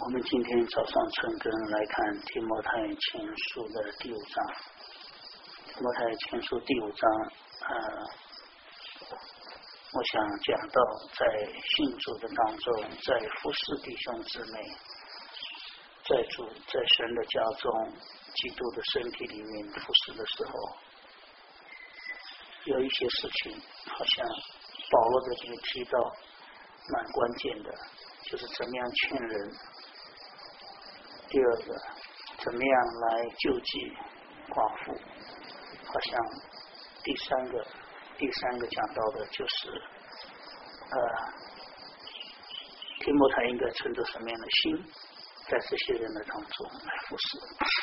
我们今天早上晨更来看提摩太前书的第5章。提摩太前书第5章，我想讲到在信主的当中，在服侍弟兄姊妹，在神的家中，基督的身体里面服侍的时候，有一些事情好像保罗在这里提到蛮关键的，就是怎么样劝人。第二个，怎么样来救济寡妇？好像第三个讲到的就是，提摩太应该存着什么样的心，在这些人的当中来服侍。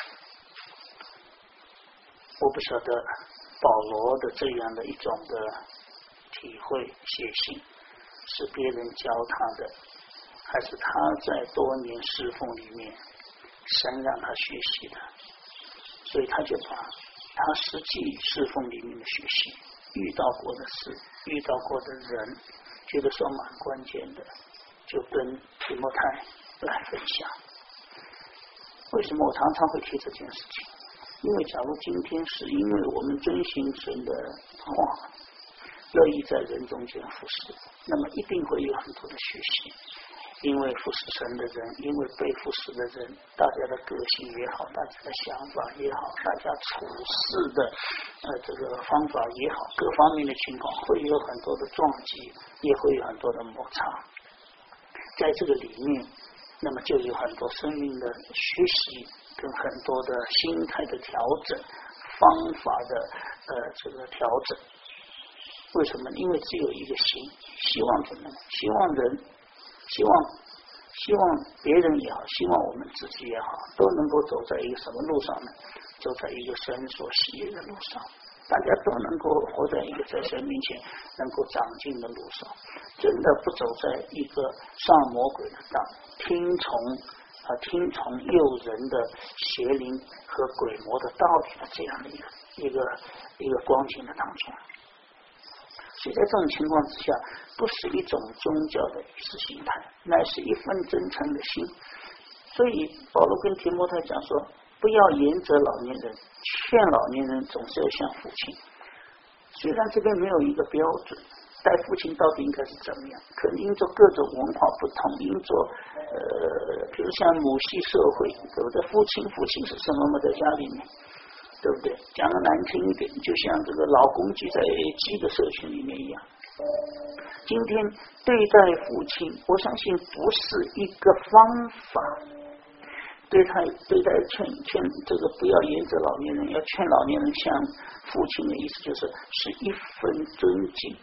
我不晓得保罗的这样的一种的体会写信，是别人教他的，还是他在多年侍奉里面神让他学习的，所以他就把他实际侍奉里面的学习，遇到过的事，遇到过的人，觉得说蛮关键的，就跟提摩太来分享。为什么我常常会提这件事情？因为假如今天是因为我们遵行神的话，乐意在人中间服侍，那么一定会有很多的学习。因为服侍神的人，因为被服侍的人，大家的个性也好，大家的想法也好，大家处事的这个方法也好，各方面的情况会有很多的撞击，也会有很多的摩擦。在这个里面，那么就有很多生命的学习，跟很多的心态的调整，方法的这个调整。为什么？因为只有一个心，希望什么呢？希望人。希望别人也好，希望我们自己也好，都能够走在一个什么路上呢？走在一个神所喜悦的路上，大家都能够活在一个在神面前能够长进的路上，真的不走在一个上魔鬼的当，听从诱人的邪灵和鬼魔的道理的这样的一个光景的当中。所以在这种情况之下，不是一种宗教的意识形态，乃是一份真诚的心。所以保罗跟提摩太讲说，不要严责老年人，劝老年人总是要像父亲。虽然这边没有一个标准，带父亲到底应该是怎么样，可能因着各种文化不同，因着比如像母系社会，对不对？父亲是什么在家里面，对不对？讲的难听一点，就像这个老公聚在鸡的社群里面一样。今天对待父亲，我相信不是一个方法。对待劝这个不要严责老年人，要劝老年人像父亲的意思就是一份尊敬，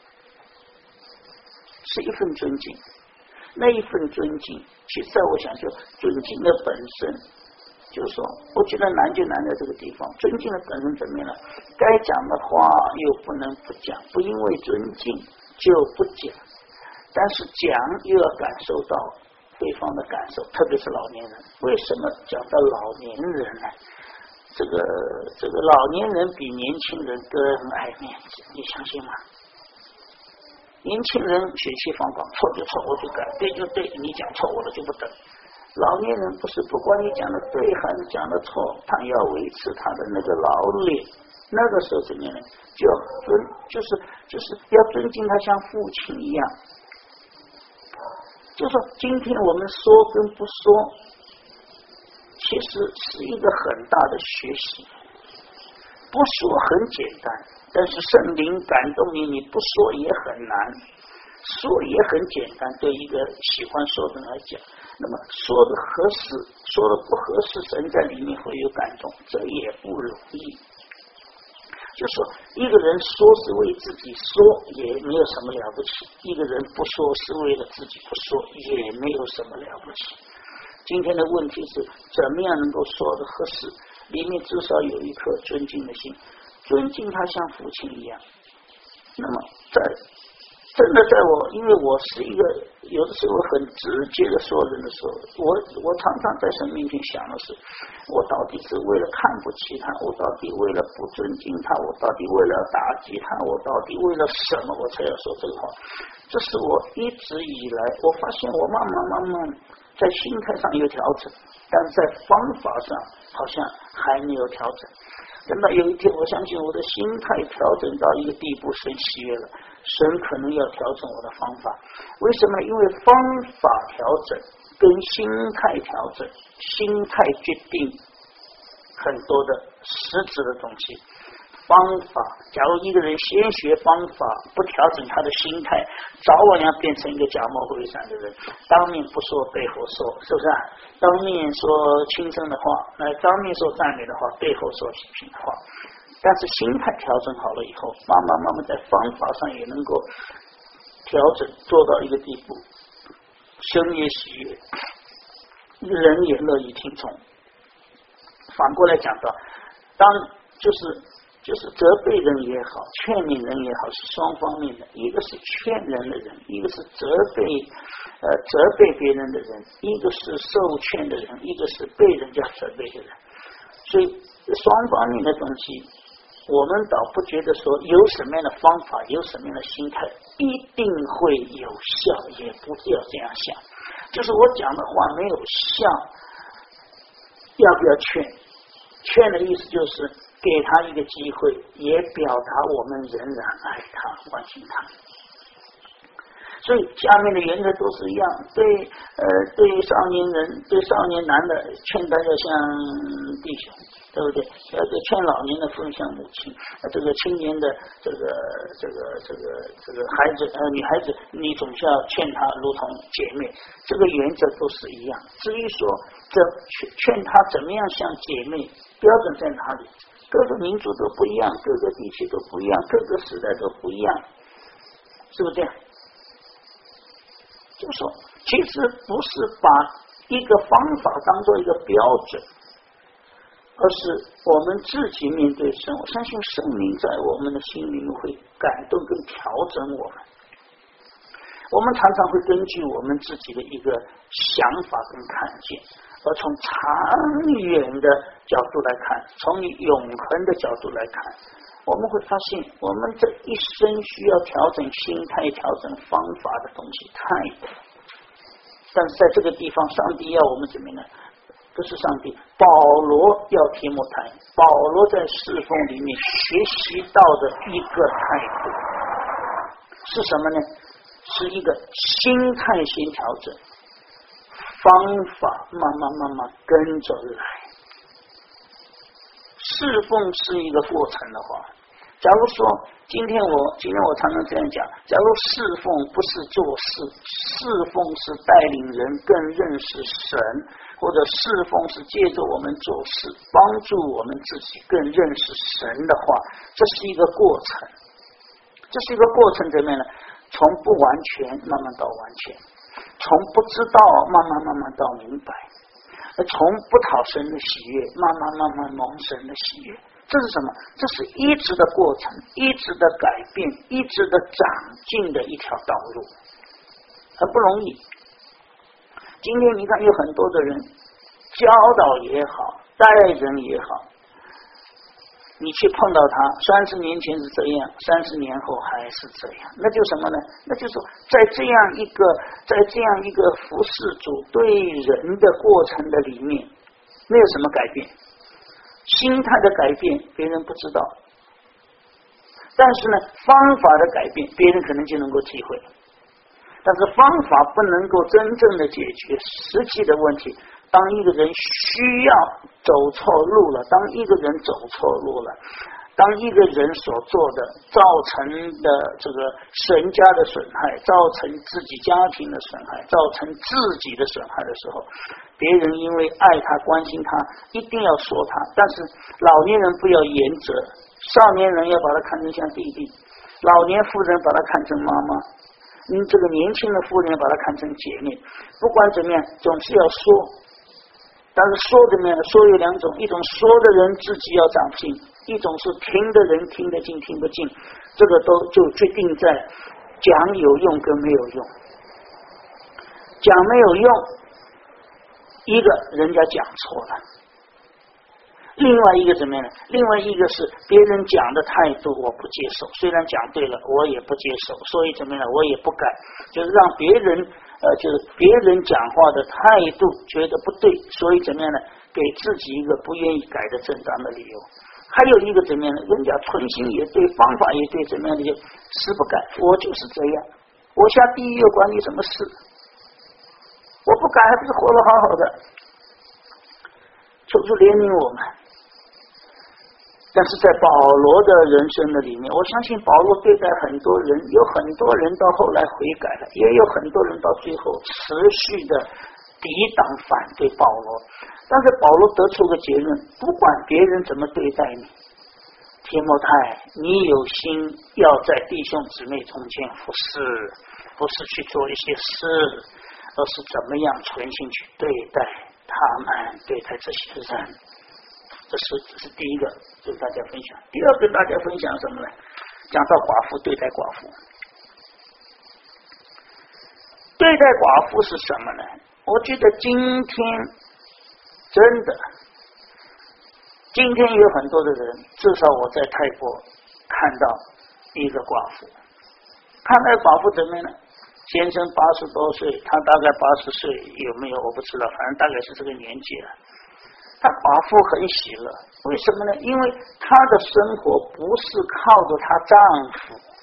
是一份尊敬。那一份尊敬，其实在我想说，尊敬的本身。就是说，我觉得难就难在这个地方，尊敬的本身怎么样呢？该讲的话又不能不讲，不因为尊敬就不讲，但是讲又要感受到对方的感受，特别是老年人。为什么讲到老年人呢？这个老年人比年轻人更爱面子，你相信吗？年轻人血气方刚，错就错，我就改，对就对，你讲错我了就不等。老年人不是，不管你讲的对还是讲的错，他要维持他的那个老脸。那个时候怎么样呢？就要就是要尊敬他，像父亲一样。就说今天我们说跟不说，其实是一个很大的学习。不说很简单，但是圣灵感动你，你不说也很难。说也很简单，对一个喜欢说的人来讲。那么说的合适，说的不合适，神在里面会有感动，这也不容易。就说一个人说是为自己说，也没有什么了不起；一个人不说是为了自己不说，也没有什么了不起。今天的问题是怎么样能够说的合适，里面至少有一颗尊敬的心，尊敬他像父亲一样。那么真的在我，因为我是一个有的时候很直接的说人的时候，我常常在神面前想的是，我到底是为了看不起他，我到底为了不尊敬他，我到底为了打击他，我到底为了什么我才要说这个话？这是我一直以来，我发现我慢慢在心态上有调整，但是在方法上好像还没有调整。等到有一天，我相信我的心态调整到一个地步，神喜悦了，神可能要调整我的方法。为什么？因为方法调整跟心态调整，心态决定很多的实质的东西。方法，假如一个人先学方法，不调整他的心态，早晚要变成一个假冒伪善的人。当面不说，背后说，是不是啊？当面说轻声的话，当面说赞美的话，背后说批评的话。但是心态调整好了以后，慢慢在方法上也能够调整，做到一个地步，神也喜悦，人也乐意听从。反过来讲到，就是责备人也好，劝勉人也好，是双方面的。一个是劝人的人，一个是责备别人的人，一个是受劝的人，一个是被人家责备的人。所以双方面的东西，我们倒不觉得说有什么样的方法，有什么样的心态一定会有效，也不要这样想。就是我讲的话没有效，要不要劝？劝的意思就是给他一个机会，也表达我们仍然爱他，关心他。所以下面的原则都是一样，对少年人，对少年男的劝他要像弟兄，对不对？劝老年的不能像母亲，这个青年的这个孩子女孩子，你总是要劝他如同姐妹，这个原则都是一样。至于说劝他怎么样像姐妹，标准在哪里？各个民族都不一样，各个地区都不一样，各个时代都不一样，是不是这样？就是说，其实不是把一个方法当做一个标准，而是我们自己面对神，我相信圣灵在我们的心里面会感动跟调整我们。我们常常会根据我们自己的一个想法跟看见，而从长远的角度来看，从永恒的角度来看，我们会发现我们这一生需要调整心态、调整方法的东西太多。但是在这个地方，上帝要我们怎么样？不是上帝，保罗要提摩太，保罗在侍奉里面学习到的一个态度是什么呢？是一个心态先调整，方法慢慢跟着来。侍奉是一个过程的话，假如说今天我常常这样讲，假如侍奉不是做事，侍奉是带领人更认识神，或者侍奉是借着我们做事帮助我们自己更认识神的话，这是一个过程。这是一个过程怎么样呢？从不完全慢慢到完全，从不知道慢慢到明白，从不讨神的喜悦慢慢蒙神的喜悦。这是什么？这是一直的过程，一直的改变，一直的长进的一条道路，很不容易。今天你看有很多的人教导也好，带人也好，你去碰到他30年前是这样，30年后还是这样，那就什么呢？那就是在这样一个服侍主对人的过程的里面，没有什么改变，心态的改变别人不知道，但是呢，方法的改变别人可能就能够体会，但是方法不能够真正的解决实际的问题。当一个人需要走错路了，当一个人走错路了，当一个人所做的造成的这个神家的损害，造成自己家庭的损害，造成自己的损害的时候，别人因为爱他关心他一定要说他，但是老年人不要严责，少年人要把他看成像弟弟，老年妇人把他看成妈妈，这个年轻的妇人把他看成姐妹，不管怎么样总是要说。但是说怎么样？说有两种，一种说的人自己要长进，一种是听的人听得进听不进，这个都就决定在讲有用跟没有用。讲没有用，一个人家讲错了，另外一个怎么样呢？另外一个是别人讲的态度我不接受，虽然讲对了我也不接受，所以怎么样？我也不改，就是让别人就是别人讲话的态度觉得不对，所以怎么样呢？给自己一个不愿意改的正当的理由。还有一个怎么样呢？人家存心也对，方法也对，怎么样的就死不改，我就是这样，我下地狱又关你什么事？我不改还不是活得好好的？求主怜悯我们。但是在保罗的人生的里面，我相信保罗对待很多人，有很多人到后来悔改了，也有很多人到最后持续的抵挡反对保罗。但是保罗得出个结论，不管别人怎么对待你，提摩太，你有心要在弟兄姊妹中间服侍，不是去做一些事，而是怎么样存心去对待他们，对待这些人。这是第一个跟大家分享。第二个跟大家分享什么呢？讲到寡妇，对待寡妇。对待寡妇是什么呢？我觉得今天真的，今天有很多的人，至少我在泰国看到一个寡妇，看到寡妇怎么样呢？先生80多岁，他大概80岁，有没有我不知道，反正大概是这个年纪了。他寡妇很喜乐，为什么呢？因为他的生活不是靠着她丈夫。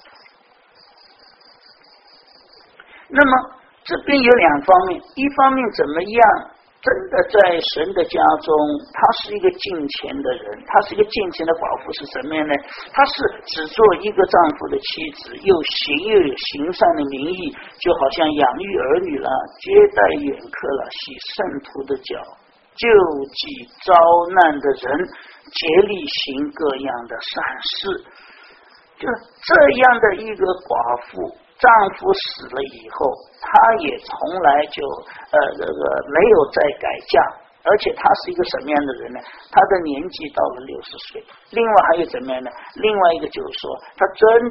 那么这边有两方面，一方面怎么样真的在神的家中，他是一个敬虔的人，他是一个敬虔的寡妇是什么样呢？他是只做一个丈夫的妻子，又有行善的名义，就好像养育儿女了，接待远客了，洗圣徒的脚，救济遭难的人，竭力行各样的善事。就是这样的一个寡妇，丈夫死了以后，她也从来就没有再改嫁，而且她是一个什么样的人呢？她的年纪到了60岁。另外还有怎么样呢？另外一个就是说，她真的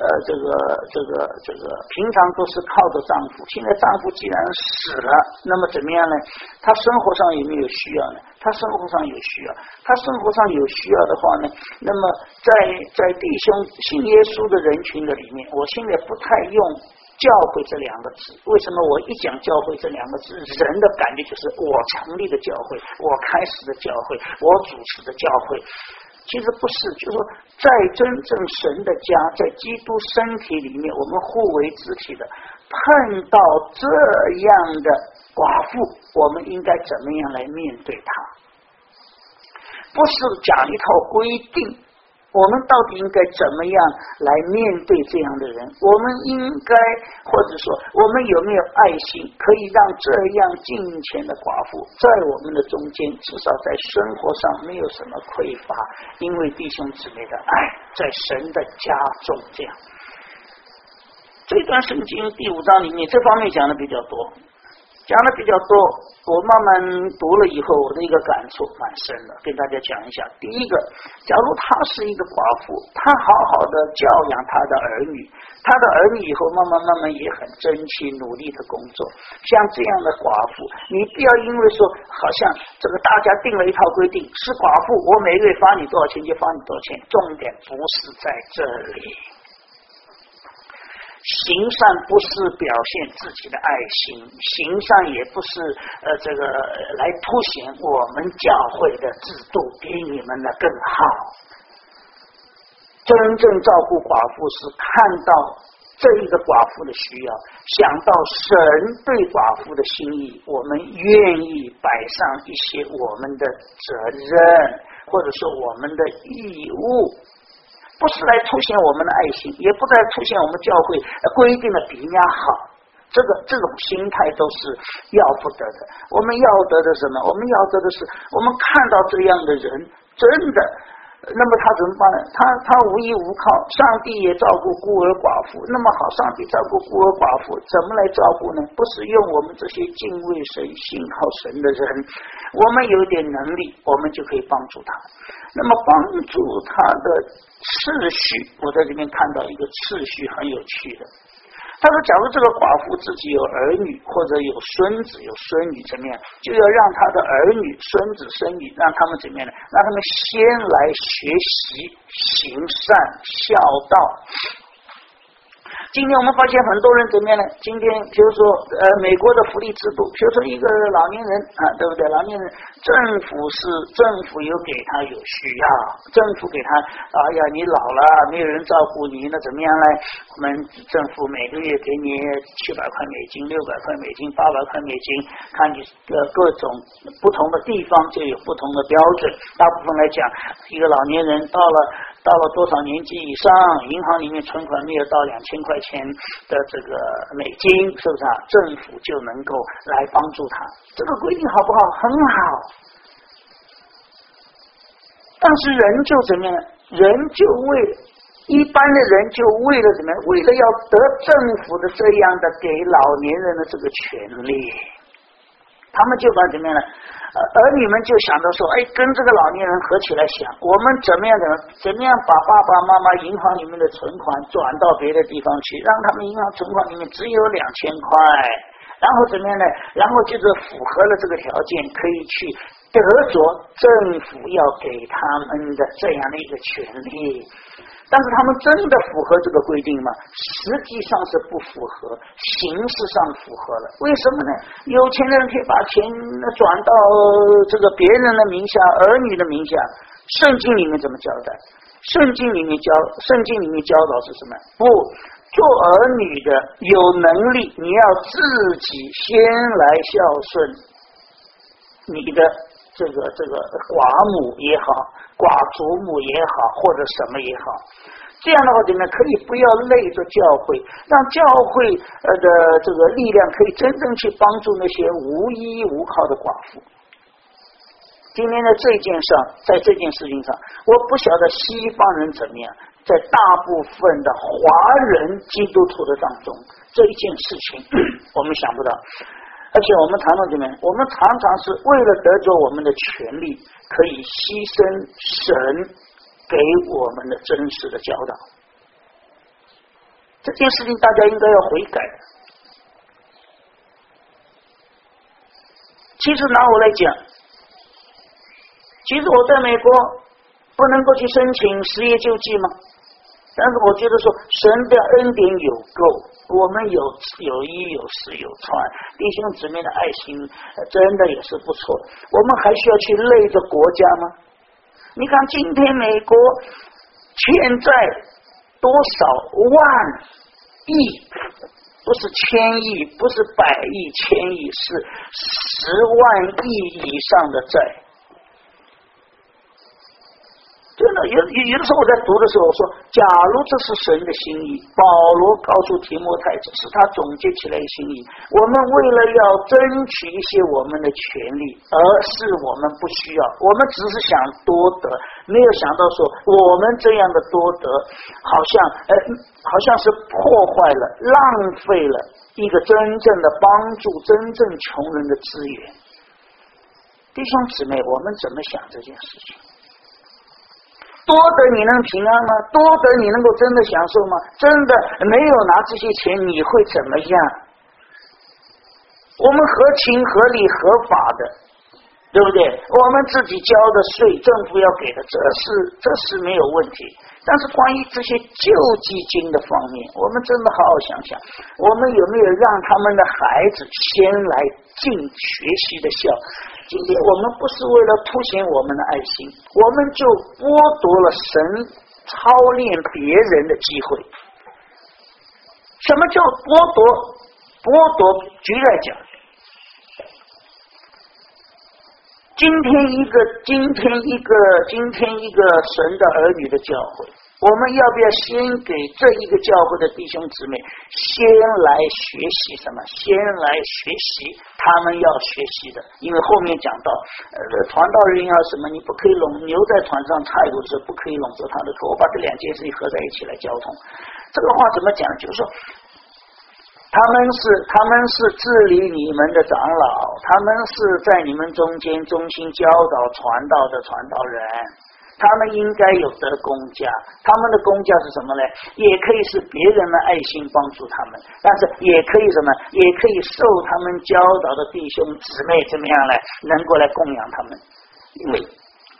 平常都是靠着丈夫，现在丈夫既然死了，那么怎么样呢？她生活上有没有需要呢？她生活上有需要，她生活上有需要的话呢，那么在弟兄信耶稣的人群的里面，我现在不太用教会这两个字。为什么我一讲教会这两个字，人的感觉就是我成立的教会，我开始的教会，我主持的教会。其实不是，就是说在真正神的家，在基督身体里面，我们互为肢体的，碰到这样的寡妇，我们应该怎么样来面对她？不是讲一套规定，我们到底应该怎么样来面对这样的人？我们应该，或者说我们有没有爱心，可以让这样敬虔的寡妇在我们的中间，至少在生活上没有什么匮乏，因为弟兄姊妹的爱在神的家中。这样，这段圣经第5章里面这方面讲的比较多，我慢慢读了以后，我的一个感触蛮深的，跟大家讲一下。第一个，假如她是一个寡妇，她好好的教养她的儿女，她的儿女以后慢慢也很争气努力的工作。像这样的寡妇，你不要因为说好像这个大家定了一套规定，是寡妇我每月发你多少钱就发你多少钱，重点不是在这里。行善不是表现自己的爱心，行善也不是来凸显我们教会的制度比你们的更好。真正照顾寡妇是看到这一个寡妇的需要，想到神对寡妇的心意，我们愿意摆上一些我们的责任，或者说我们的义务。不是来凸显我们的爱心，也不再凸显我们教会规定的比人家好，这种心态都是要不得的。我们要得的什么？我们要得的是，我们看到这样的人真的，那么他怎么办呢？他无依无靠，上帝也照顾孤儿寡妇，那么好，上帝照顾孤儿寡妇，怎么来照顾呢？不是用我们这些敬畏神、信靠神的人，我们有点能力，我们就可以帮助他。那么帮助他的次序，我在这边看到一个次序很有趣的。他说，假如这个寡妇自己有儿女或者有孙子有孙女怎么样，就要让他的儿女孙子孙女让他们怎么样呢？让他们先来学习行善孝道。 今天我们发现很多人怎么样呢？今天比如说美国的福利制度，比如说一个老年人啊，对不对？老年人政府有给他有需要，政府给他，哎呀，你老了没有人照顾你，那怎么样呢？我们政府每个月给你700块美金、600块美金、800块美金，看你各种不同的地方就有不同的标准。大部分来讲，一个老年人到了多少年纪以上，银行里面存款没有到2000块钱的这个美金，是不是啊？政府就能够来帮助他。这个规定好不好？很好。但是人就怎么样？人就一般的人就为了怎么样？为了要得政府的这样的给老年人的这个权利，他们就把怎么样呢？儿女们就想到说，跟这个老年人合起来想，我们怎么样把爸爸妈妈银行里面的存款转到别的地方去，让他们银行存款里面只有2000块，然后怎么样呢？然后就是符合了这个条件，可以去得着政府要给他们的这样的一个权利。但是他们真的符合这个规定吗？实际上是不符合，形式上符合了。为什么呢？有钱人可以把钱转到这个别人的名下，儿女的名下。圣经里面怎么交代？圣经里面教导是什么？不，做儿女的有能力，你要自己先来孝顺你的这个寡母也好，寡祖母也好，或者什么也好，这样的话怎么样？可以不要累着教会，让教会的这个力量可以真正去帮助那些无依无靠的寡妇。今天在这件事情上，我不晓得西方人怎么样，在大部分的华人基督徒的当中，这一件事情我们想不到。而且我们谈到怎么样？我们常常是为了得着我们的权利，可以牺牲神给我们的真实的教导。这件事情大家应该要悔改。其实拿我来讲，其实我在美国不能够去申请失业救济吗？但是我觉得说神的恩典有够，我们有衣有食有穿，弟兄姊妹的爱心真的也是不错。我们还需要去累着国家吗？你看今天美国欠债多少万亿，不是千亿，不是百亿千亿，是10万亿以上的债。真的有的时候我在读的时候我说，假如这是神的心意，保罗告诉提摩太这是他总结起来的心意，我们为了要争取一些我们的权利，而是我们不需要，我们只是想多得，没有想到说我们这样的多得好像是破坏了，浪费了一个真正的帮助真正穷人的资源。弟兄姊妹，我们怎么想这件事情？多得你能平安吗？多得你能够真的享受吗？真的没有拿这些钱你会怎么样？我们合情合理合法的，对不对？我们自己交的税，政府要给的，这是没有问题。但是关于这些救济金的方面，我们真的好好想想，我们有没有让他们的孩子先来尽学习的孝？今天我们不是为了凸显我们的爱心，我们就剥夺了神操练别人的机会。什么叫剥夺？举例来讲，今天一个神的儿女的教会，我们要不要先给这一个教会的弟兄姊妹先来学习什么？先来学习他们要学习的，因为后面讲到传道人要什么，你不可以牛在船上插油子，不可以拢着他的头。我把这两件事情合在一起来交通。这个话怎么讲？就是说他们是治理你们的长老，他们是在你们中间忠心教导传道的传道人，他们应该有得公价。他们的公价是什么呢？也可以是别人的爱心帮助他们，但是也可以什么？也可以受他们教导的弟兄姊妹怎么样来能够来供养他们。因为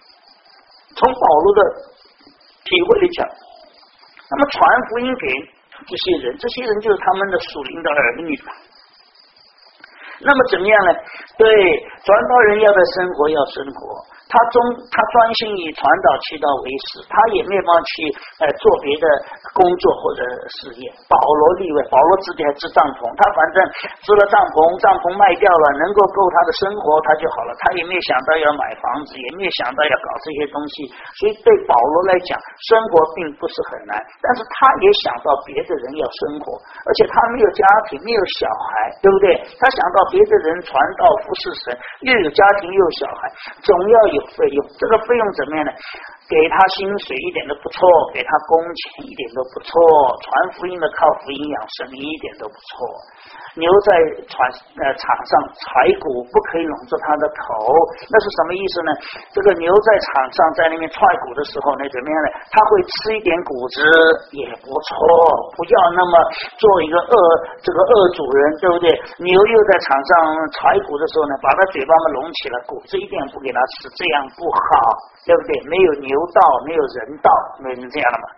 从保罗的体会里讲，那么传福音给这些人就是他们的属灵的儿女。那么怎么样呢？对，传道人要的生活要生活，他专心以传导祈祷为食，他也没有办法去做别的工作或者事业。保罗例外，保罗自己还织帐篷，他反正织了帐篷卖掉了，能够够他的生活他就好了，他也没有想到要买房子，也没有想到要搞这些东西。所以对保罗来讲，生活并不是很难，但是他也想到别的人要生活，而且他没有家庭，没有小孩，对不对？他想到别的人传道服侍神，又有家庭又有小孩，总要有费用。这个费用怎么样呢？给他薪水一点都不错，给他工钱一点都不错，传福音的靠福音养生一点都不错。牛在场上踩骨不可以拢着他的头，那是什么意思呢？这个牛在场上在那边踹骨的时候呢，怎么样呢？他会吃一点谷子也不错，不要那么做一个恶主人，对不对？牛又在场上踩骨的时候呢，把他嘴巴们拢起来，谷子一点不给他吃，这样不好，对不对？没有牛道，没有人道，没人这样了嘛。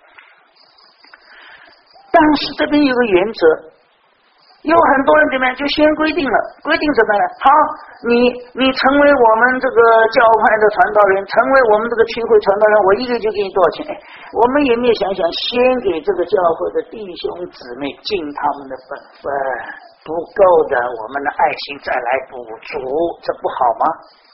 但是这边有个原则，有很多人怎么样就先规定什么呢？好，你成为我们这个教派的传道人，成为我们这个区会传道人，我一个就给你多少钱？我们也没有想先给这个教会的弟兄姊妹尽他们的本分，不够的我们的爱心再来补足，这不好吗？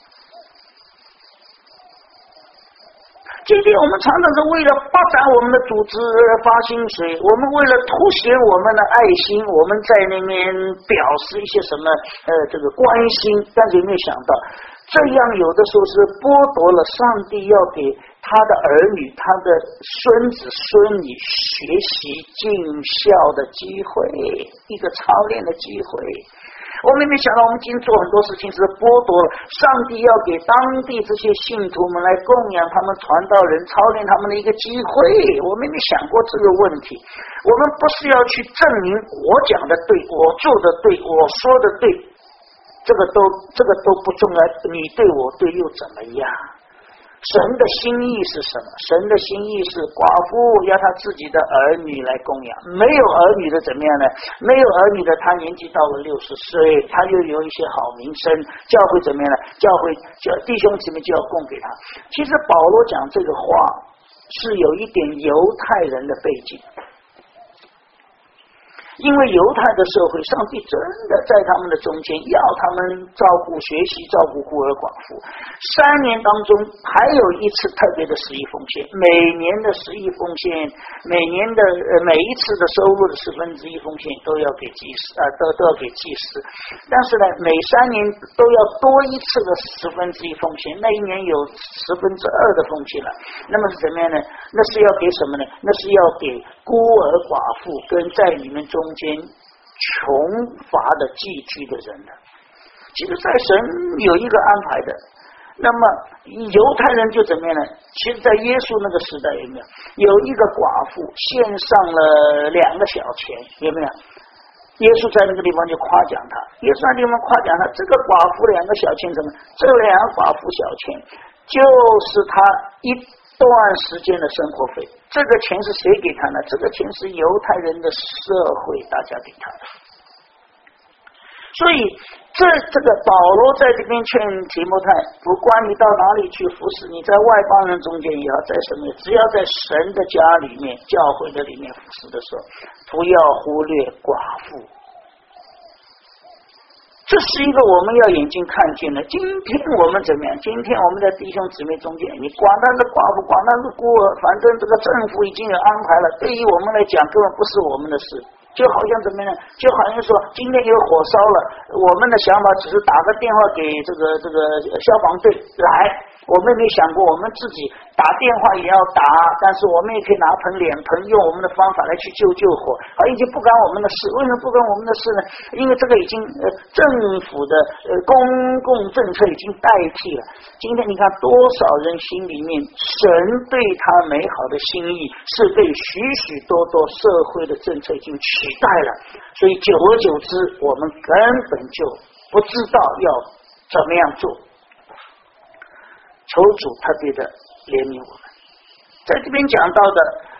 今天我们常常是为了发展我们的组织发薪水，我们为了凸显我们的爱心，我们在那边表示一些什么这个关心，但是有没有想到，这样有的时候是剥夺了上帝要给他的儿女、他的孙子孙女学习尽孝的机会，一个操练的机会。我们没想到，我们今天做很多事情是剥夺了上帝要给当地这些信徒们来供养他们传道人、操练他们的一个机会。我们没想过这个问题。我们不是要去证明我讲的对，我做的对，我说的对，这个都不重要。你对我对又怎么样？神的心意是什么？神的心意是寡妇要他自己的儿女来供养，没有儿女的怎么样呢？没有儿女的，他年纪到了60岁，他又有一些好名声，教会怎么样呢？教会弟兄姊妹就要供给他。其实保罗讲这个话是有一点犹太人的背景，因为犹太的社会，上帝真的在他们的中间要他们照顾、学习照顾孤儿寡妇。3年当中还有一次特别的十一奉献，每年的十一奉献，每一次的收入的1/10奉献都要给祭司都要给祭司。但是呢，每3年都要多一次的1/10奉献，那一年有2/10的奉献了。那么是怎么样呢？那是要给什么呢？那是要给孤儿寡妇跟在你们中间穷乏的寄居的人的。其实在神有一个安排的。那么犹太人就怎么样呢？其实在耶稣那个时代有一个寡妇献上了2个小钱，有没有？耶稣在那个地方就夸奖他，耶稣在那地方夸奖他，这个寡妇2个小钱什么？这2个寡妇小钱就是他一段时间的生活费。这个钱是谁给他呢？这个钱是犹太人的社会大家给他的。所以这个保罗在这边劝提摩太，不管你到哪里去服侍，你在外邦人中间也要在什么，只要在神的家里面、教会的里面服侍的时候，不要忽略寡妇。这是一个我们要眼睛看见的。今天我们怎么样？今天我们在弟兄姊妹中间，你管他是寡妇，管他是孤儿，反正这个政府已经有安排了，对于我们来讲根本不是我们的事。就好像怎么样？就好像说今天有火烧了，我们的想法只是打个电话给这个消防队来，我们没想过我们自己打电话也要打，但是我们也可以拿盆脸盆，用我们的方法来去救火，已经不干我们的事。为什么不干我们的事呢？因为这个已经政府的公共政策已经代替了。今天你看多少人心里面神对他美好的心意是被许许多多社会的政策已经取代了，所以久而久之我们根本就不知道要怎么样做。求主特别的怜悯我们。在这边讲到的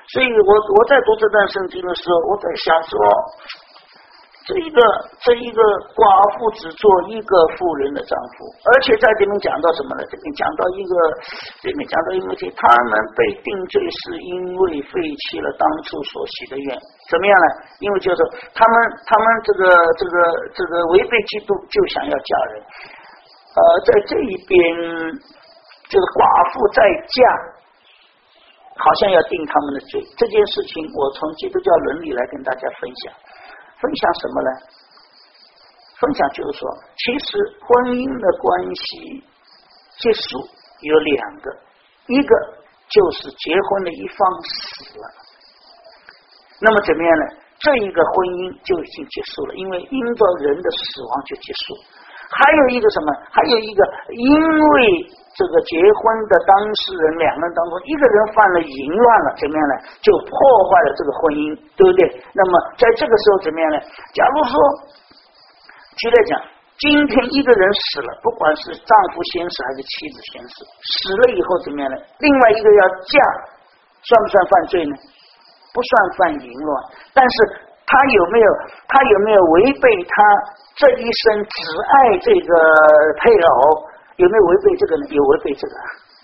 所以我在读这段圣经的时候，我在想说，这一个寡妇只做一个妇人的丈夫，而且在这边讲到什么呢？这边讲到一个问题，他们被定罪是因为废弃了当初所许的愿，怎么样呢？因为就是他们这个违背基督就想要嫁人，在这一边这个寡妇再嫁，好像要定他们的罪。这件事情，我从基督教伦理来跟大家分享。分享什么呢？分享就是说，其实婚姻的关系结束有两个，一个就是结婚的一方死了，那么怎么样呢？这一个婚姻就已经结束了，因为因着人的死亡就结束。还有一个什么？还有一个，因为这个结婚的当事人两个人当中，一个人犯了淫乱了，怎么样呢？就破坏了这个婚姻，对不对？那么在这个时候怎么样呢？假如说，举例讲，今天一个人死了，不管是丈夫先死还是妻子先死，死了以后怎么样呢？另外一个要嫁，算不算犯罪呢？不算犯淫乱，但是他有没有违背他这一生只爱这个配偶？有没有违背这个呢？有违背这个。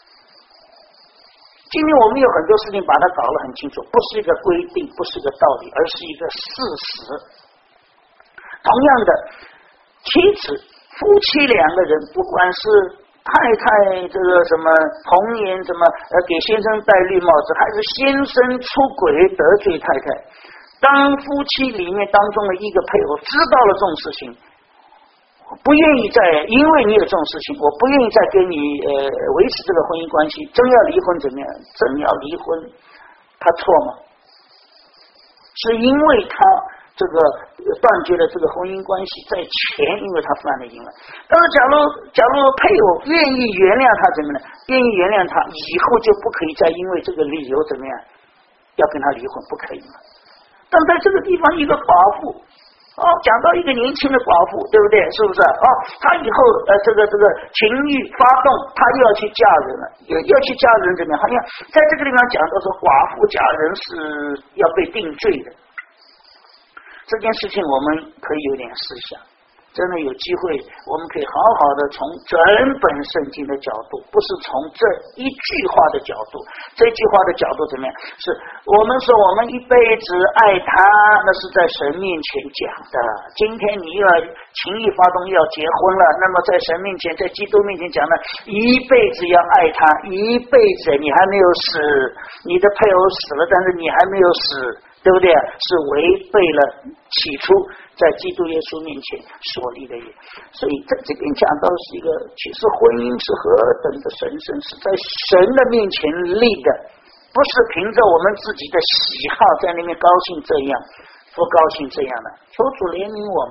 今天我们有很多事情把它搞得很清楚，不是一个规定，不是一个道理，而是一个事实。同样的，妻子夫妻两个人，不管是太太这个什么童年什么给先生戴绿帽子，还是先生出轨得罪太太，当夫妻里面当中的一个配偶知道了这种事情，不愿意再，因为你有这种事情，我不愿意再跟你维持这个婚姻关系，真要离婚怎么样？真要离婚，他错吗？是因为他这个断绝了这个婚姻关系，在前因为他犯了淫乱。但是假如配偶愿意原谅他怎么呢？愿意原谅他，以后就不可以再因为这个理由怎么样要跟他离婚，不可以吗？但在这个地方，一个寡妇。讲到一个年轻的寡妇，对不对？是不是？她以后这个情欲发动，她又要去嫁人了，要去嫁人怎么样？好像在这个地方讲到说，寡妇嫁人是要被定罪的。这件事情我们可以有点思想，真的有机会，我们可以好好的从整本圣经的角度，不是从这一句话的角度。这句话的角度怎么样？是我们说我们一辈子爱他，那是在神面前讲的。今天你要情意发动要结婚了，那么在神面前，在基督面前讲的，一辈子要爱他，一辈子你还没有死，你的配偶死了，但是你还没有死，对不对？是违背了起初在基督耶稣面前所立的约。所以在这边讲到是一个，其实婚姻是何等的神圣，是在神的面前立的，不是凭着我们自己的喜好在那边高兴这样不高兴这样的。求主怜悯我们，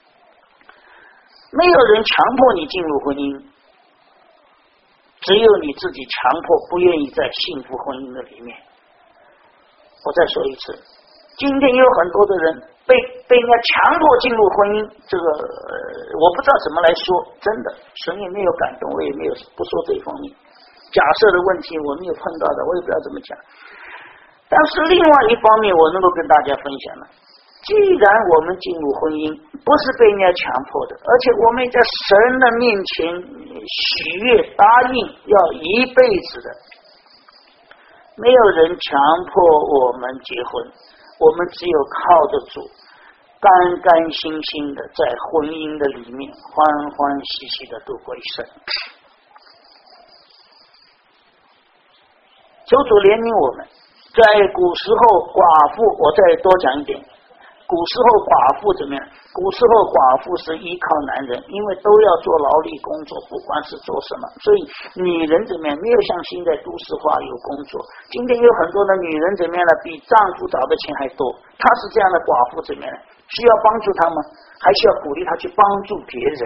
没有人强迫你进入婚姻，只有你自己强迫不愿意在幸福婚姻的里面。我再说一次，今天有很多的人被人家强迫进入婚姻，这个我不知道怎么来说，真的神也没有感动，我也没有不说这一方面。假设的问题我没有碰到的，我也不知道怎么讲。但是另外一方面，我能够跟大家分享了，既然我们进入婚姻不是被人家强迫的，而且我们在神的面前许愿答应要一辈子的，没有人强迫我们结婚，我们只有靠着主，甘甘心心的在婚姻的里面欢欢喜喜的度过一生。求主怜悯我们，在古时候寡妇，我再多讲一点，古时候寡妇怎么样？古时候寡妇是依靠男人，因为都要做劳力工作，不管是做什么，所以女人怎么样？没有像现在都市化有工作。今天有很多的女人怎么样呢？比丈夫找的钱还多。她是这样的寡妇怎么样？需要帮助她吗？还需要鼓励她去帮助别人。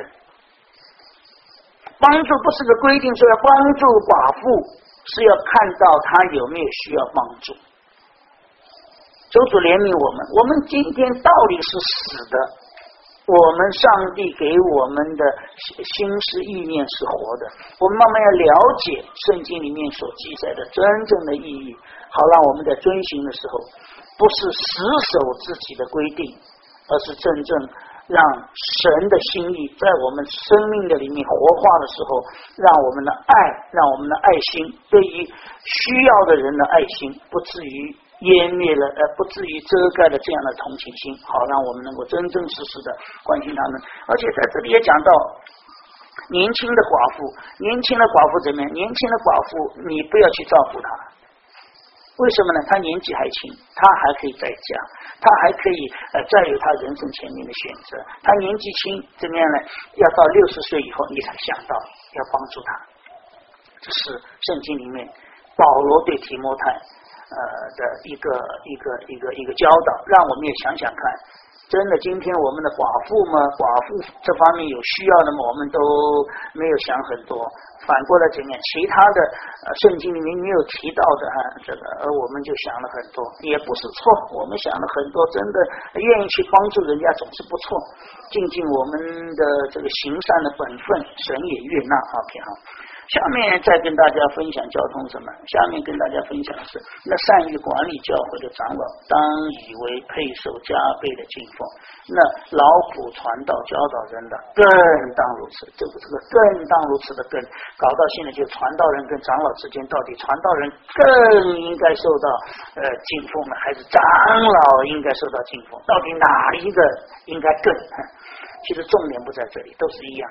帮助不是个规定说要帮助寡妇，是要看到她有没有需要帮助。求主怜悯我们，我们今天道理是死的， 我们上帝给我们的心思意念是活的，我们慢慢要了解圣经里面所记载的真正的意义，好让我们在遵行的时候不是死守自己的规定，而是真正让神的心意在我们生命的里面活化的时候，让我们的爱，让我们的爱心对于需要的人的爱心不至于湮灭了，不至于遮盖了这样的同情心，好让我们能够真真实实的关心他们。而且在这里也讲到年轻的寡妇，年轻的寡妇怎么样？年轻的寡妇你不要去照顾她，为什么呢？她年纪还轻，她还可以在家，她还可以再有她人生前面的选择。她年纪轻怎么样呢？要到60岁以后你才想到要帮助她。这是圣经里面保罗对提摩太的一个教导，让我们也想想看，真的今天我们的寡妇嘛，寡妇这方面有需要的嘛，我们都没有想很多。反过来怎么样？其他的圣经里面没有提到的这个，而我们就想了很多，也不是错。我们想了很多，真的愿意去帮助人家总是不错，尽我们的这个行善的本分，神也悦纳。OK 好。下面再跟大家分享交通什么？下面跟大家分享的是，那善于管理教会的长老，当以为配受加倍的敬奉；那劳苦传道教导人的，更当如此。这个更当如此的更，搞到现在就传道人跟长老之间，到底传道人更应该受到敬奉呢，还是长老应该受到敬奉？到底哪一个应该更？其实重点不在这里，都是一样。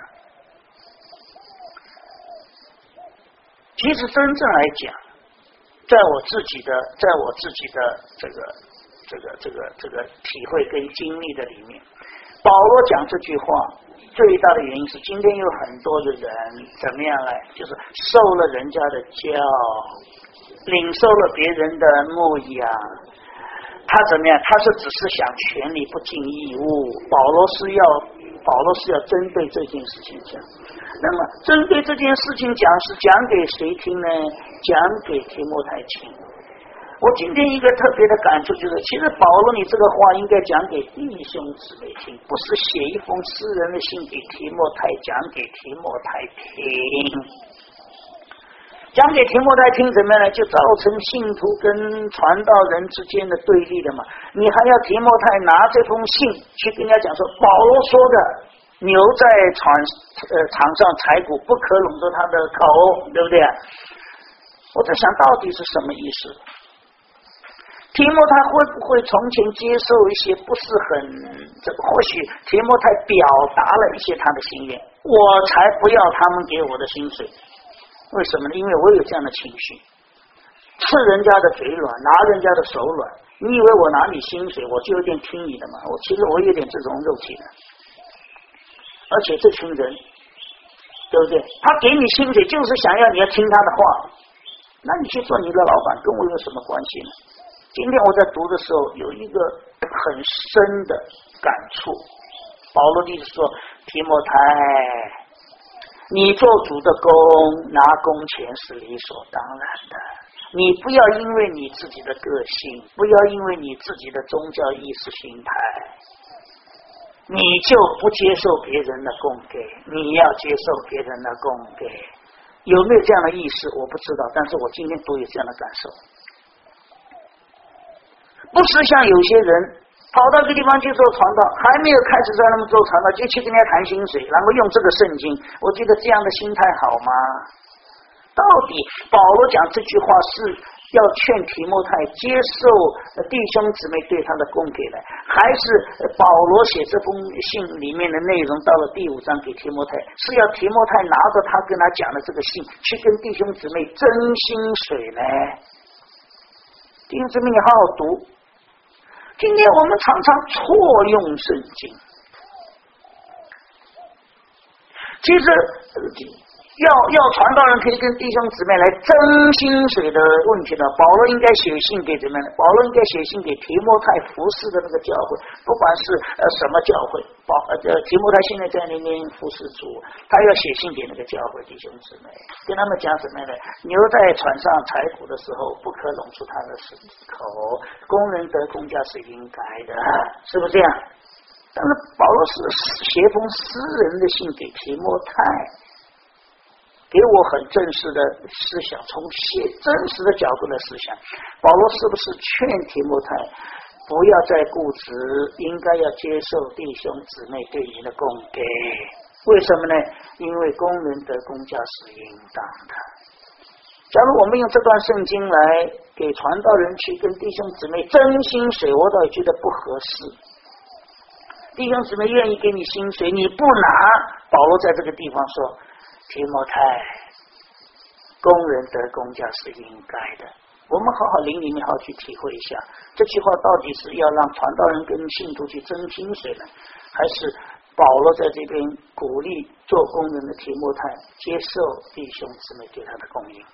其实真正来讲，在我自己的这个体会跟经历的里面，保罗讲这句话最大的原因是，今天有很多的人怎么样来，就是受了人家的教，领受了别人的牧养，他怎么样？他是只是想权利不尽义务。保罗是要针对这件事情讲。那么针对这件事情讲，是讲给谁听呢？讲给提摩太听。我今天一个特别的感触就是，其实保罗你这个话应该讲给弟兄姊妹听，不是写一封私人的信给提摩太，讲给提摩太听。讲给提摩太听怎么样呢？就造成信徒跟传道人之间的对立的嘛。你还要提摩太拿这封信去跟人家讲说，保罗说的牛在场上踩骨，不可拢着他的口，对不对？我在想到底是什么意思？提摩太会不会从前接受一些不是很或许提摩太表达了一些他的心愿，我才不要他们给我的薪水。为什么呢？因为我有这样的情绪，吃人家的嘴软，拿人家的手软。你以为我拿你薪水我就有点听你的嘛？其实我有点这种肉体的。而且这群人对不对？他给你薪水就是想要你要听他的话，那你去做你的老板跟我有什么关系呢？今天我在读的时候有一个很深的感触，保罗就是说，提摩太，你做主的工拿工钱是理所当然的，你不要因为你自己的个性，不要因为你自己的宗教意识形态，你就不接受别人的供给，你要接受别人的供给。有没有这样的意识我不知道，但是我今天都有这样的感受。不是像有些人跑到一个地方去做传道，还没有开始在那么做传道，就去跟人家谈薪水，然后用这个圣经，我觉得这样的心态好吗？到底保罗讲这句话是要劝提摩太接受弟兄姊妹对他的供给来，还是保罗写这封信里面的内容到了第5章给提摩太，是要提摩太拿着他跟他讲的这个信去跟弟兄姊妹争薪水呢？弟兄姊妹你好好读，今天我们常常错用圣经，其实要传道人可以跟弟兄姊妹来争薪水的问题呢，保罗应该写信给怎么样？保罗应该写信给提摩太服侍的那个教会，不管是什么教会，提摩太现在在那边服侍主，他要写信给那个教会弟兄姊妹，跟他们讲什么呢？牛在船上踩骨的时候，不可拢出他的口，工人得工价是应该的，是不是这样？ 但是保罗是写封私人的信给提摩太，给我很正式的思想，从真实的角度来思想，保罗是不是劝提摩太不要再固执，应该要接受弟兄姊妹对你的供给？为什么呢？因为工人得工价是应当的。假如我们用这段圣经来给传道人去跟弟兄姊妹争薪水，我倒觉得不合适。弟兄姊妹愿意给你薪水，你不拿，保罗在这个地方说，提摩太，工人得工价是应该的。我们好好灵里面好好去体会一下，这句话到底是要让传道人跟信徒去争薪水呢，还是保罗在这边鼓励做工人的提摩太接受弟兄姊妹对他的供应？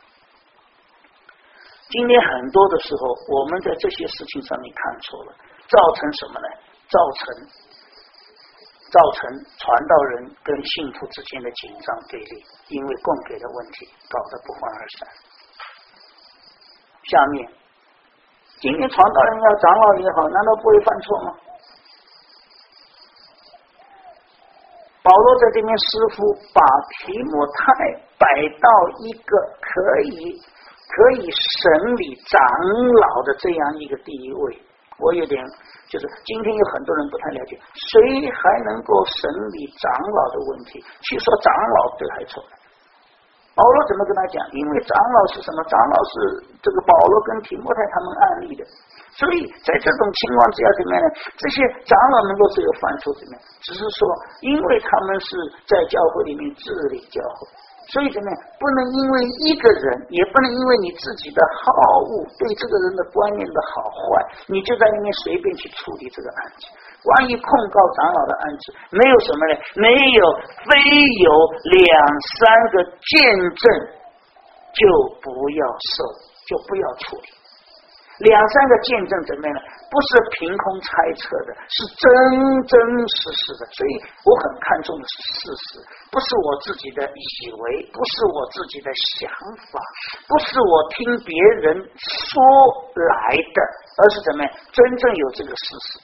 今天很多的时候，我们在这些事情上面看错了，造成什么呢？造成传道人跟信徒之间的紧张对立，因为供给的问题搞得不欢而散。下面，今天传道人要长老也好，难道不会犯错吗？保罗在这边师傅把提摩太摆到一个可以审理长老的这样一个地位，我有点就是今天有很多人不太了解，谁还能够审理长老的问题？去说长老对还错。保罗怎么跟他讲？因为长老是什么？长老是这个保罗跟提摩太他们案例的，所以在这种情况之下怎么样呢？这些长老能够只有犯错怎么样？只是说因为他们是在教会里面治理教会，所以怎么样？不能因为一个人，也不能因为你自己的好恶，对这个人的观念的好坏，你就在里面随便去处理这个案子。关于控告长老的案子，没有什么呢？没有，非有2-3个见证，就不要受，就不要处理。2-3个见证怎么样呢？不是凭空猜测的，是真实的。所以我很看重的是事实，不是我自己的以为，不是我自己的想法，不是我听别人说来的，而是怎么样？真正有这个事实。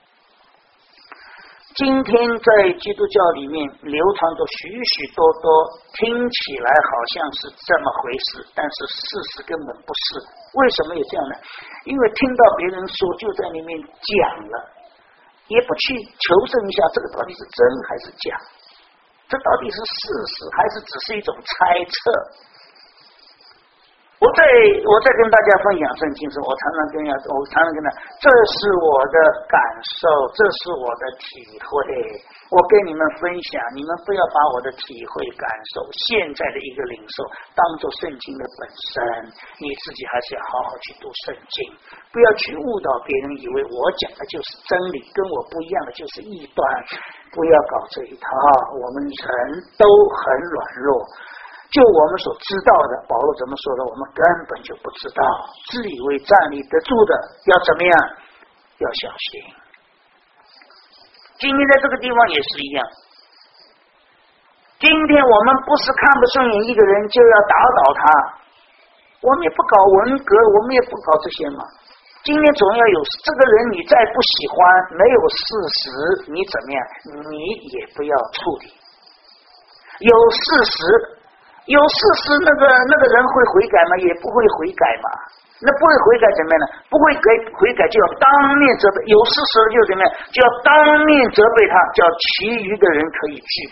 今天在基督教里面流传着许多听起来好像是这么回事，但是事实根本不是。为什么有这样呢？因为听到别人说就在里面讲了，也不去求证一下这个到底是真还是假，这到底是事实还是只是一种猜测。我在跟大家分享圣经时，我常常跟他，这是我的感受，这是我的体会，我跟你们分享，你们不要把我的体会感受现在的一个领受当作圣经的本身，你自己还是要好好去读圣经，不要去误导别人，以为我讲的就是真理，跟我不一样的就是异端，不要搞这一套。我们人都很软弱，就我们所知道的，保罗怎么说的，我们根本就不知道，自以为站立得住的，要怎么样？要小心。今天在这个地方也是一样，今天我们不是看不顺眼一个人就要打倒他，我们也不搞文革，我们也不搞这些嘛。今天总要有这个人，你再不喜欢，没有事实，你怎么样？你也不要处理。有事实，那个人会悔改吗？也不会悔改嘛。那不会悔改怎么样呢？不会悔改就要当面责备，有事实就怎么样？就要当面责备他，叫其余的人可以惧怕。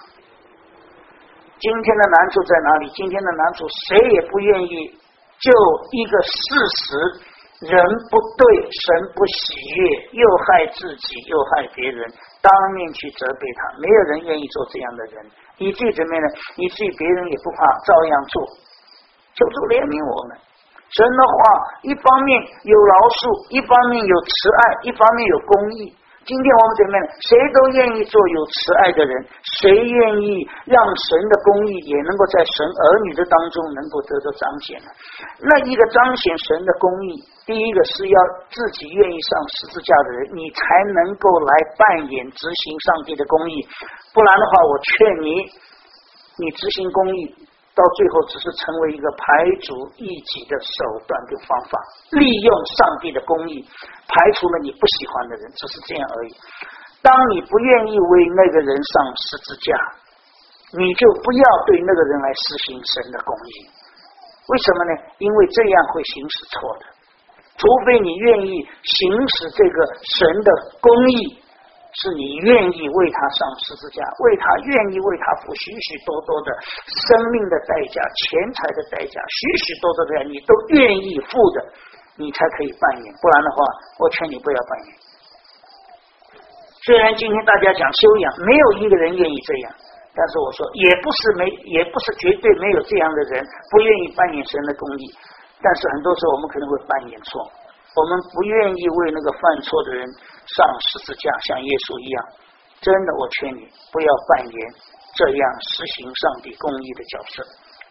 今天的难处在哪里？今天的难处谁也不愿意就一个事实，人不对，神不喜悦，又害自己又害别人，当面去责备他，没有人愿意做这样的人，以至于怎么样呢？以至于别人也不怕，照样做。求主怜悯我们。神的话一方面有饶恕，一方面有慈爱，一方面有公义。今天我们怎么样？谁都愿意做有慈爱的人，谁愿意让神的公义也能够在神儿女的当中能够得到彰显呢？那一个彰显神的公义，第一个是要自己愿意上十字架的人，你才能够来扮演执行上帝的公义。不然的话，我劝你执行公义到最后只是成为一个排除异己的手段跟方法，利用上帝的公义排除了你不喜欢的人，只是这样而已。 当你不愿意为那个人上十字架，你就不要对那个人来实行神的公义。为什么呢？因为这样会行使错的。除非你愿意行使这个神的公义，是你愿意为他上十字架，愿意为他付许许多多的生命的代价、钱财的代价，许许多多的代价，你都愿意付的，你才可以扮演。不然的话，我劝你不要扮演。虽然今天大家讲修养，没有一个人愿意这样，但是我说也不是绝对没有这样的人不愿意扮演神的公义，但是很多时候我们可能会扮演错，我们不愿意为那个犯错的人上十字架，像耶稣一样。真的，我劝你不要扮演这样实行上帝公义的角色。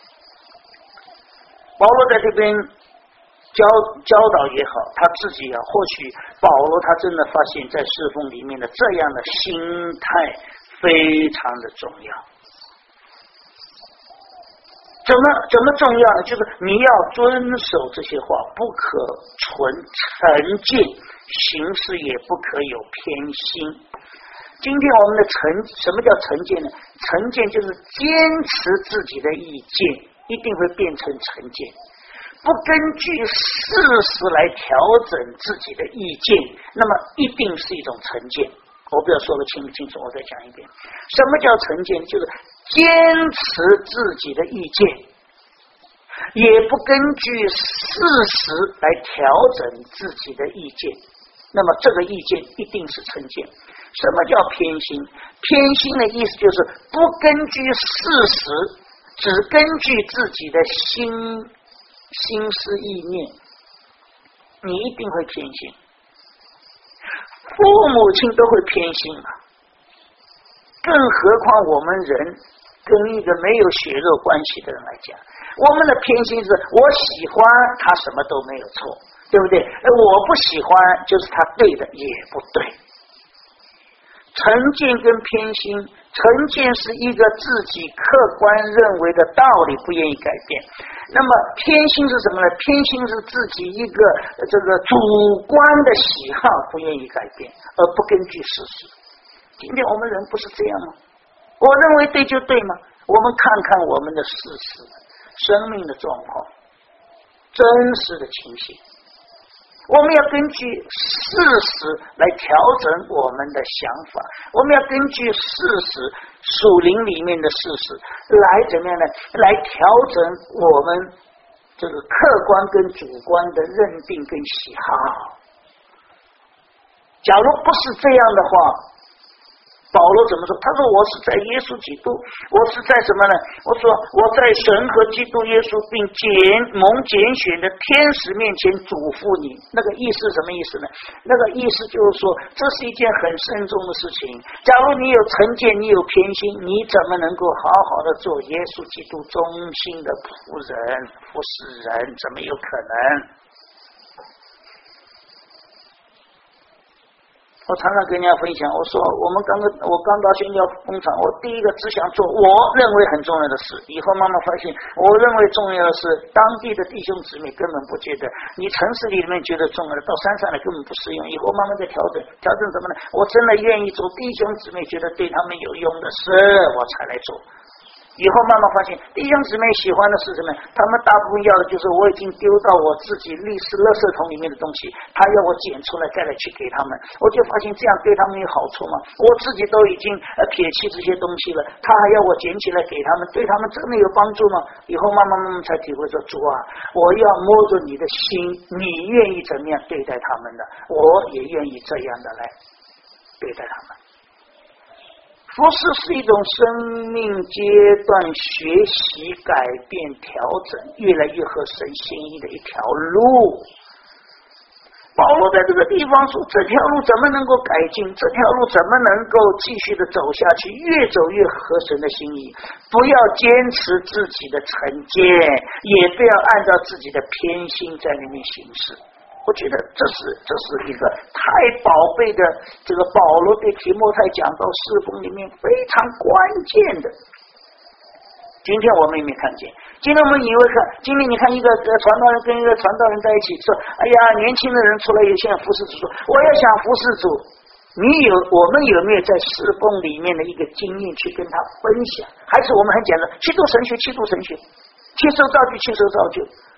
保罗在这边教导也好，他自己啊，或许保罗他真的发现在侍奉里面的这样的心态非常的重要。怎么重要呢？就是你要遵守这些话，不可存成见，行事也不可有偏心。今天我们的什么叫成见呢？成见就是坚持自己的意见，一定会变成成见。不根据事实来调整自己的意见，那么一定是一种成见。我不要说的清不清楚，我再讲一遍。什么叫成见？就是坚持自己的意见，也不根据事实来调整自己的意见，那么这个意见一定是成见。什么叫偏心？偏心的意思就是不根据事实，只根据自己的心思意念，你一定会偏心。父母亲都会偏心嘛，更何况我们人跟一个没有血肉关系的人来讲，我们的偏心是我喜欢他什么都没有错，对不对？我不喜欢就是他对的也不对。成见跟偏心，成见是一个自己客观认为的道理不愿意改变，那么偏心是什么呢？偏心是自己一个这个主观的喜好不愿意改变，而不根据事实。今天我们人不是这样吗？我认为对就对吗？我们看看我们的事实，生命的状况，真实的情形，我们要根据事实来调整我们的想法，我们要根据事实属灵里面的事实来怎么样呢？来调整我们这个客观跟主观的认定跟喜好。假如不是这样的话，保罗怎么说？他说我是在耶稣基督，我是在什么呢？我说我在神和基督耶稣并蒙拣选的天使面前嘱咐你。那个意思是什么意思呢？那个意思就是说，这是一件很慎重的事情。假如你有成见，你有偏心，你怎么能够好好的做耶稣基督忠心的仆人服侍人？怎么有可能？我常常跟人家分享，我说我刚到宣教工厂，我第一个只想做我认为很重要的事。以后慢慢发现，我认为重要的是当地的弟兄姊妹根本不觉得，你城市里面觉得重要的，到山上来根本不适用。以后慢慢在调整什么呢？我真的愿意做弟兄姊妹觉得对他们有用的事，我才来做。以后慢慢发现，弟兄姊妹喜欢的是什么？他们大部分要的就是我已经丢到我自己历史垃圾桶里面的东西，他要我捡出来再来去给他们。我就发现这样对他们有好处吗？我自己都已经撇弃这些东西了，他还要我捡起来给他们，对他们真的有帮助吗？以后慢慢才体会说，主啊，我要摸着你的心，你愿意怎么样对待他们的，我也愿意这样的来对待他们。服事是一种生命阶段学习、改变、调整，越来越合神心意的一条路。保罗在这个地方说，这条路怎么能够改进？这条路怎么能够继续的走下去？越走越合神的心意。不要坚持自己的成见，也不要按照自己的偏心在里面行事。我觉得这是一个太宝贝的，这个保罗对提摩太讲到侍奉里面非常关键的。今天我们也没看见，今天我们以为今天你看一个传道人跟一个传道人在一起说，哎呀，年轻的人出来有些人服侍主说，我也想服侍主。 我们有没有在侍奉里面的一个经验去跟他分享？还是我们很简单，去读神学，去读神学，去受造就，去受造就。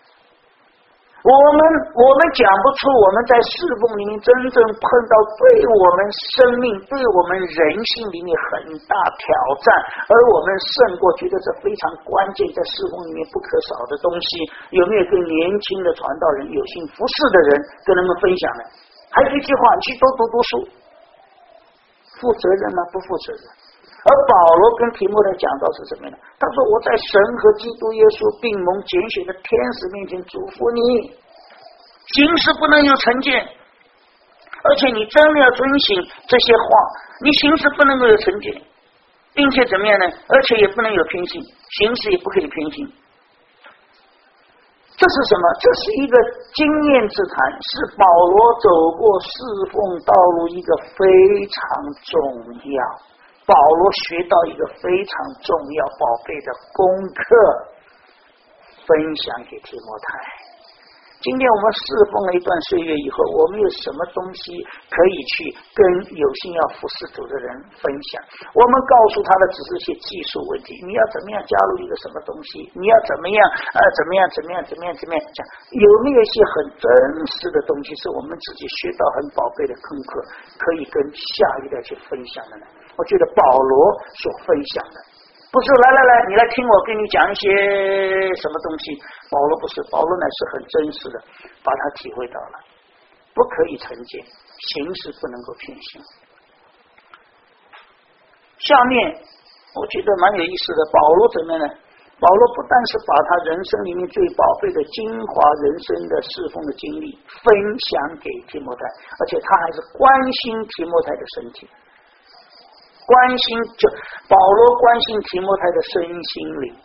我们讲不出我们在侍奉里面真正碰到对我们生命、对我们人性里面很大挑战，而我们胜过，觉得这非常关键，在侍奉里面不可少的东西。有没有跟年轻的传道人、有幸服侍的人跟他们分享呢？还有一句话，你去多读书，负责任吗？不负责任。而保罗跟提摩太讲到是什么呢？他说我在神和基督耶稣并蒙拣选的天使面前嘱咐你，行事不能有成见，而且你真的要遵行这些话，你行事不能够有成见，并且怎么样呢？而且也不能有偏心，行事也不可以偏心。这是什么？这是一个经验之谈，是保罗走过侍奉道路一个非常重要，保罗学到一个非常重要宝贝的功课，分享给提摩太。今天我们侍奉了一段岁月以后，我们有什么东西可以去跟有心要服侍主的人分享？我们告诉他的只是些技术问题，你要怎么样加入一个什么东西，你要怎么样怎么样讲，有没有一些很真实的东西是我们自己学到很宝贝的功课，可以跟下一代去分享的呢？我觉得保罗所分享的不是来，你来听我跟你讲一些什么东西。保罗不是，保罗乃是很真实的把他体会到了，不可以成见，行事不能够偏心。下面我觉得蛮有意思的，保罗怎么样呢？保罗不但是把他人生里面最宝贝的精华人生的侍奉的经历分享给提摩太，而且他还是关心提摩太的身体，保罗关心提摩太的身心灵。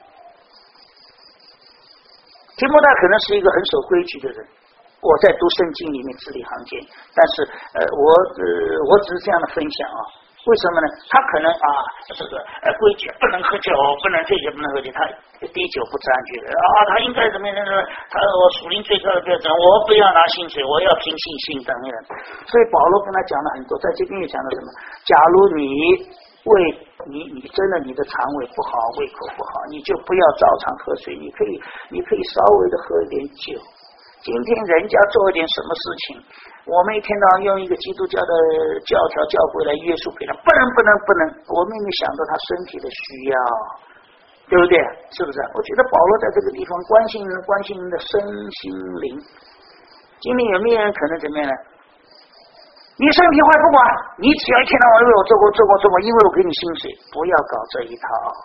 提摩太可能是一个很守规矩的人，我在读圣经里面字里行间，但是我只是这样的分享啊。为什么呢？他可能这个规矩不能喝酒，不能这些，不能喝酒，他滴酒不沾，觉得他应该怎么样？他我属灵最高的标准，我不要拿薪水，我要凭信心等等。所以保罗跟他讲了很多，在这边也讲了什么？假如你你真的你的肠胃不好，胃口不好，你就不要照常喝水，你可以稍微的喝一点酒。今天人家做一点什么事情，我们一天到晚用一个基督教的教条教规来约束别人，不能，我们也没想到他身体的需要，对不对？是不是？我觉得保罗在这个地方关心人的身心灵。今天有没有人可能怎么样呢？你身体坏不管，你只要一天到晚为我做过，因为我给你薪水，不要搞这一套。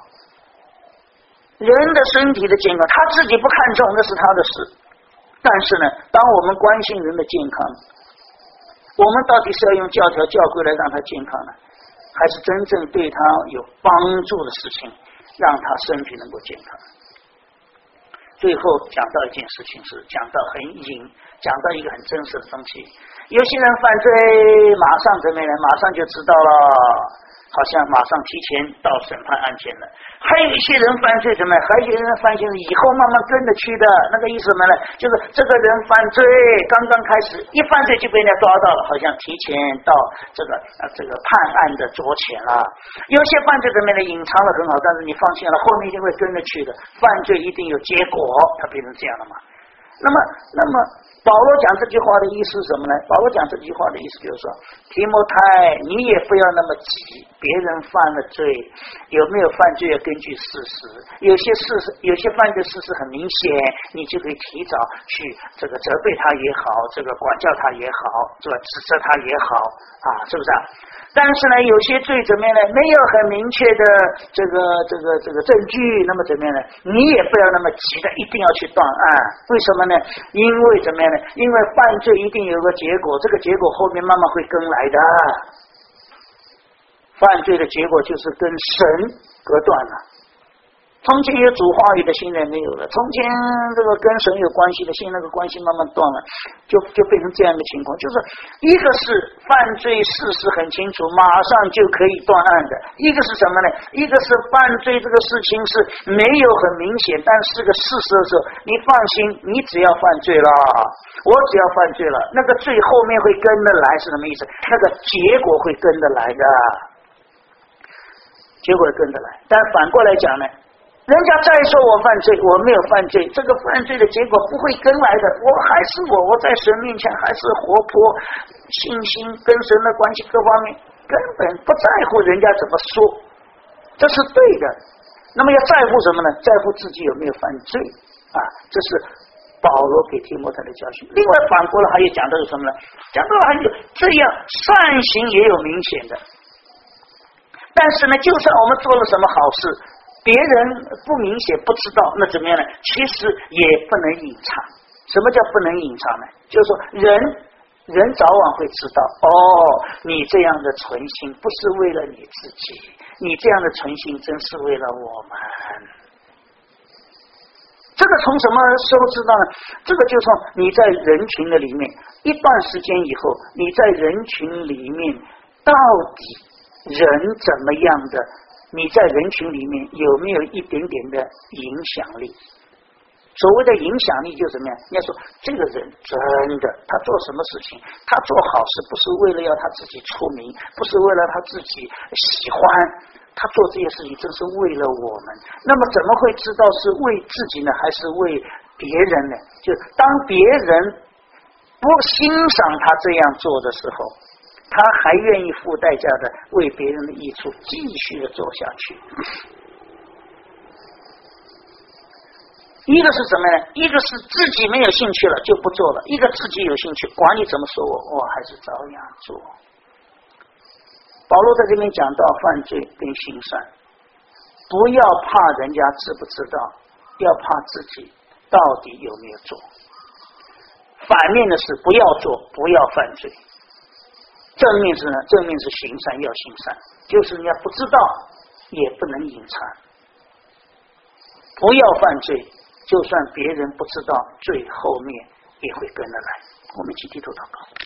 人的身体的健康，他自己不看重，那是他的事。但是呢，当我们关心人的健康，我们到底是要用教条教规来让他健康呢，还是真正对他有帮助的事情，让他身体能够健康？最后讲到一件事情，是讲到讲到一个很真实的东西。有些人犯罪马上怎么样，马上就知道了，好像马上提前到审判案件了。还有一些人犯罪什么？还有一些人犯罪以后慢慢跟着去的，那个意思什么呢？就是这个人犯罪刚刚开始一犯罪就被人家抓到了，好像提前到这个判案的桌前了。有些犯罪怎么呢？隐藏的很好，但是你放心了，后面一定会跟着去的。犯罪一定有结果，它变成这样了嘛？那么保罗讲这句话的意思是什么呢？保罗讲这句话的意思就是说，提摩太，你也不要那么急，别人犯了罪，有没有犯罪要根据事实，有些犯罪事实很明显，你就可以提早去这个责备他也好，这个管教他也好，这个指责他也好是不是？但是呢，有些罪怎么样呢？没有很明确的这个证据，那么怎么样呢？你也不要那么急的一定要去断案。为什么呢？因为怎么样呢？因为犯罪一定有个结果，这个结果后面慢慢会跟来的。犯罪的结果就是跟神隔断了， 从前有主话语的，现在没有了。从前这个跟神有关系的，现在那个关系慢慢断了，就变成这样的情况。就是一个是犯罪事实很清楚，马上就可以断案的；一个是什么呢？一个是犯罪这个事情是没有很明显，但是个事实的时候，你放心，你只要犯罪了，我只要犯罪了，那个罪后面会跟得来，是什么意思？那个结果会跟得来的，结果跟得来。但反过来讲呢？人家再说我犯罪，我没有犯罪，这个犯罪的结果不会跟来的，我还是我在神面前还是活泼，信心跟神的关系各方面根本不在乎人家怎么说，这是对的。那么要在乎什么呢？在乎自己有没有犯罪啊？这是保罗给提摩太的教训。另外反过来还有讲到是什么呢？讲到还有这样善行也有明显的，但是呢，就算我们做了什么好事，别人不明显不知道，那怎么样呢？其实也不能隐藏。什么叫不能隐藏呢？就是说人早晚会知道，你这样的存心不是为了你自己，你这样的存心真是为了我们。这个从什么时候知道呢？这个就是说你在人群的里面一段时间以后，你在人群里面到底人怎么样的，你在人群里面有没有一点点的影响力？所谓的影响力就是什么呀？人家说这个人真的他做什么事情，他做好事不是为了要他自己出名，不是为了他自己喜欢，他做这些事情真是为了我们。那么怎么会知道是为自己呢，还是为别人呢？就当别人不欣赏他这样做的时候，他还愿意付代价的为别人的益处继续的做下去。一个是什么呢？一个是自己没有兴趣了就不做了，一个自己有兴趣，管你怎么说我还是照样做。保罗在这边讲到犯罪跟行善，不要怕人家知不知道，要怕自己到底有没有做。反面的是不要做，不要犯罪。正面是呢？正面是行善要行善，就是人家不知道也不能隐藏，不要犯罪。就算别人不知道，最后面也会跟着来。我们一起低头祷告。